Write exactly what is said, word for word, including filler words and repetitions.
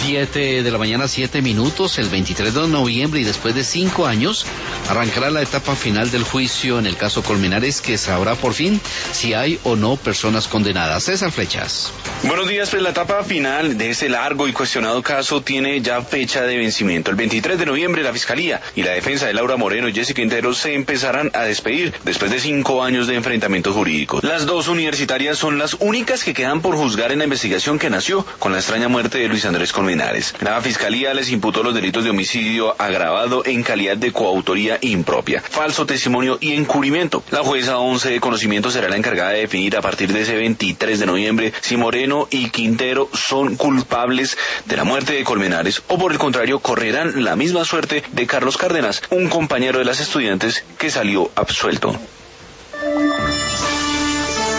Siete de la mañana, siete minutos, el veintitrés de noviembre y después de cinco años arrancará la etapa final del juicio en el caso Colmenares, que sabrá por fin si hay o no personas condenadas. César Flechas. Buenos días, pues la etapa final de este largo y cuestionado caso tiene ya fecha de vencimiento. El veintitrés de noviembre la Fiscalía y la defensa de Laura Moreno y Jessy Quintero se empezarán a despedir después de cinco años de enfrentamientos jurídicos. Las dos universitarias son las únicas que quedan por juzgar en la investigación que nació con la extraña muerte de Luis Andrés Colmenares. La Fiscalía les imputó los delitos de homicidio agravado en calidad de coautoría impropia, falso testimonio y encubrimiento. La jueza once de conocimiento será la encargada de definir a partir de ese veintitrés de noviembre si Moreno y Quintero son culpables de la muerte de Colmenares o por el contrario correrán la misma suerte de Carlos Cárdenas, un compañero de las estudiantes que salió absuelto.